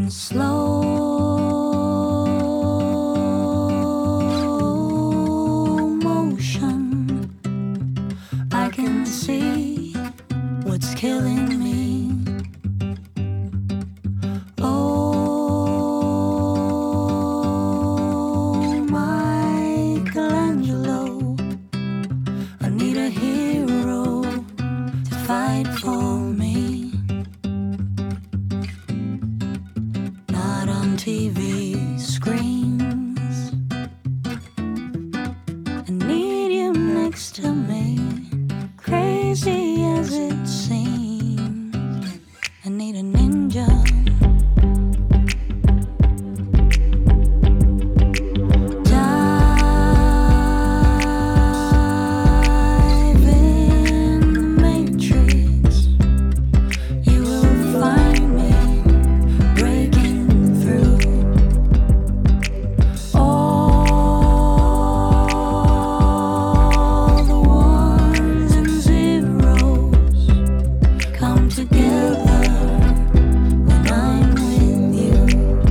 slow motion, I can see what's killing me. Oh, Michelangelo, I need a hero to fight for me. Not on TV screens. I need you next to me, crazy as it seems. I need a ninja. Dive in the matrix. You will find me breaking through. All the ones and zeros come together when I'm with you.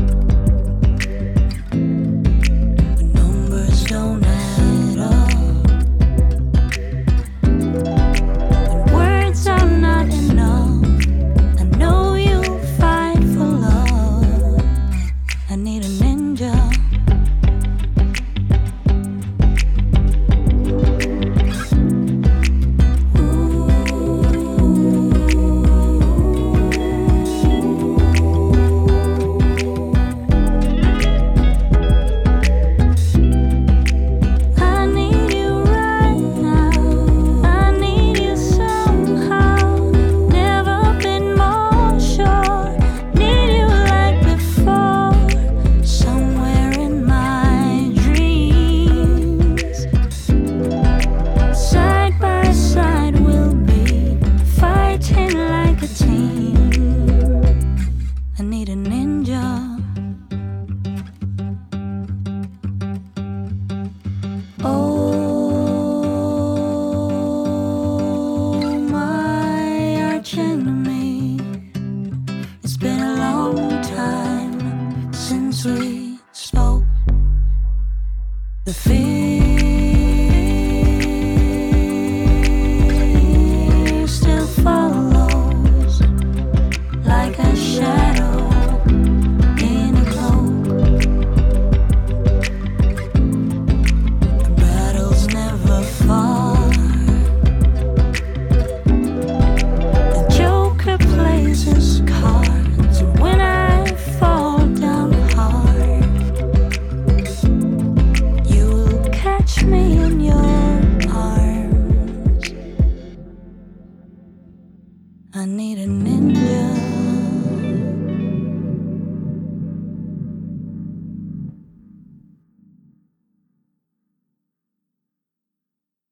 When numbers don't add up, when words are not enough, I know you'll fight for love. I need a ninja. I need you right now. I need you somehow. Never been more sure. Need you like before. Somewhere in my dreams. Side by side we'll be fighting like a team. I need a ninja. Oh, my arch enemy. It's been a long time since we spoke. The fear still follows like a shadow in a cloak. The battle's never far. The Joker plays his cards, and when I fall down hard, you'll catch me in your arms. I need a ninja.